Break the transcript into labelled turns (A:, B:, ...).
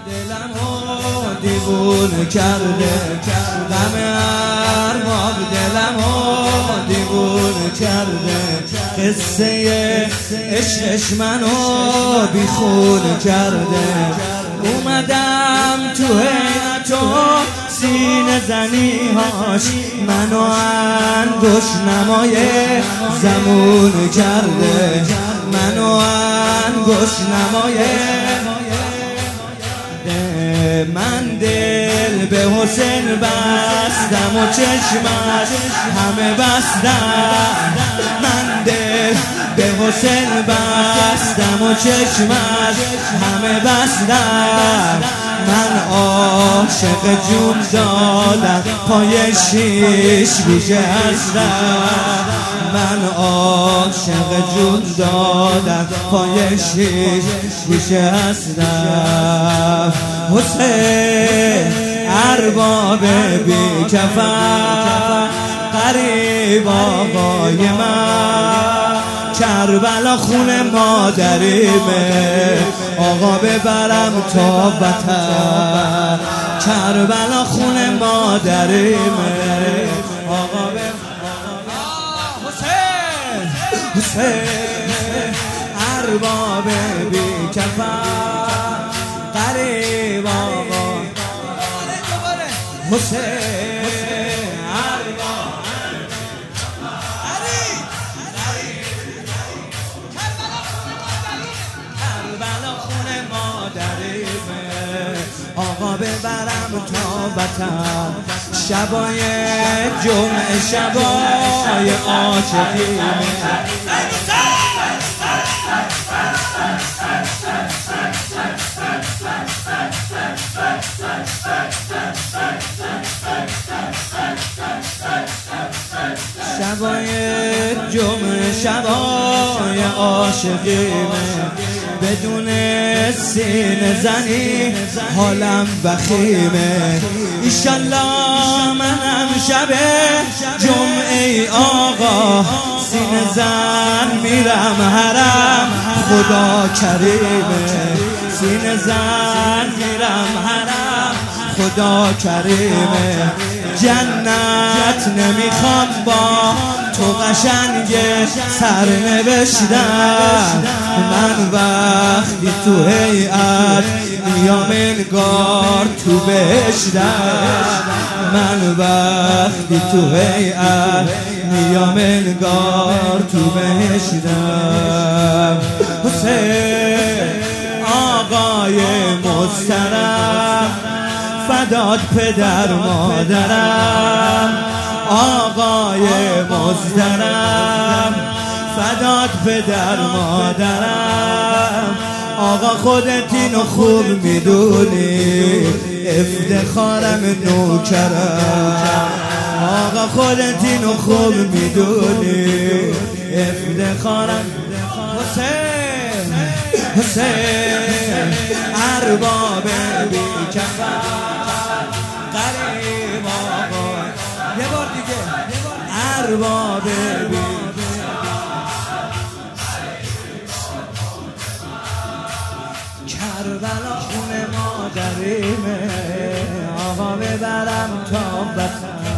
A: دلمو دیوونه کرده، غم ارباب دلمو دیوونه کرده، قصه عشقش منو بیخونه کرده. اومدم تو حیرت و سینه زنیهاش منو انگوش نمای زمون کرده، منو انگوش نمای. من دل به حسین بستم و چشمش همه بستم، من دل به حسین بستم و چشمش همه بستم. من عاشق جون دادم پای شیش گوشه هستم، من عاشق جون دادم پای شیش گوشه هستم. حسین ارباب بی کفن غریب آقای من، کربلا خون مادریمه آقا ببرم تا وطن، کربلا خون مادریمه آقا حسین ارباب بی کفن غریب آقا حسین آقا ببرم تا وطن. شبای جمعه شبای عاشقی شبای جمعه شبای عاشقی بدون سینه زنی حالم بخیمه. ایشالله منم شب جمعه آقا سینه زن میرم حرم، خدا کریمه سینه زن میرم حرم، خدا کریمه. جنت نمیخوام با تو قشنگ سر نوشتم، من وقتی تو هیئت میام انگار تو بهشتم، من وقتی تو هیئت میام انگار تو بهشتم. حسین آقای محترم فدات پدر مادرم، آقای محترم فدات پدر مادرم. آقا خودت اینو خوب میدونی افتخارم نوکرم، آقا خودت اینو خوب میدونی افتخارم. حسین ارباب بی کفن غریب آقا، یه بار دیگه ارباب بی کربلا خون مادریمه آقا ببرم تا وطن.